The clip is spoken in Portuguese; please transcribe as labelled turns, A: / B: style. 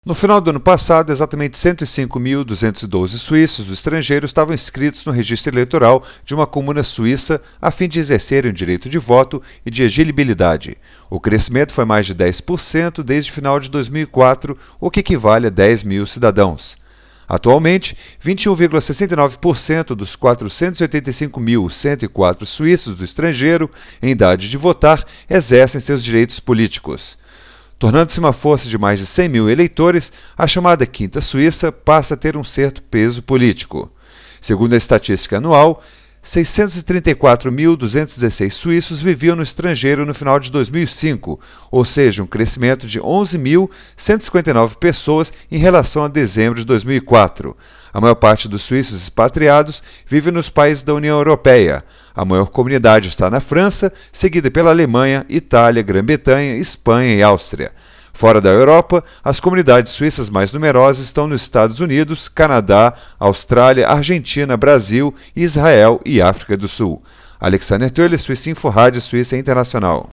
A: No final do ano passado, exatamente 105.212 suíços do estrangeiro estavam inscritos no registro eleitoral de uma comuna suíça a fim de exercerem o direito de voto e de elegibilidade. O crescimento foi mais de 10% desde o final de 2004, o que equivale a 10 mil cidadãos. Atualmente, 21,69% dos 485.104 suíços do estrangeiro em idade de votar exercem seus direitos políticos. Tornando-se uma força de mais de 100 mil eleitores, a chamada Quinta Suíça passa a ter um certo peso político. Segundo a estatística anual, 634.216 suíços viviam no estrangeiro no final de 2005, ou seja, um crescimento de 11.159 pessoas em relação a dezembro de 2004. A maior parte dos suíços expatriados vive nos países da União Europeia. A maior comunidade está na França, seguida pela Alemanha, Itália, Grã-Bretanha, Espanha e Áustria. Fora da Europa, as comunidades suíças mais numerosas estão nos Estados Unidos, Canadá, Austrália, Argentina, Brasil, Israel e África do Sul. Alexander Tölle, Suíça Info, Rádio Suíça Internacional.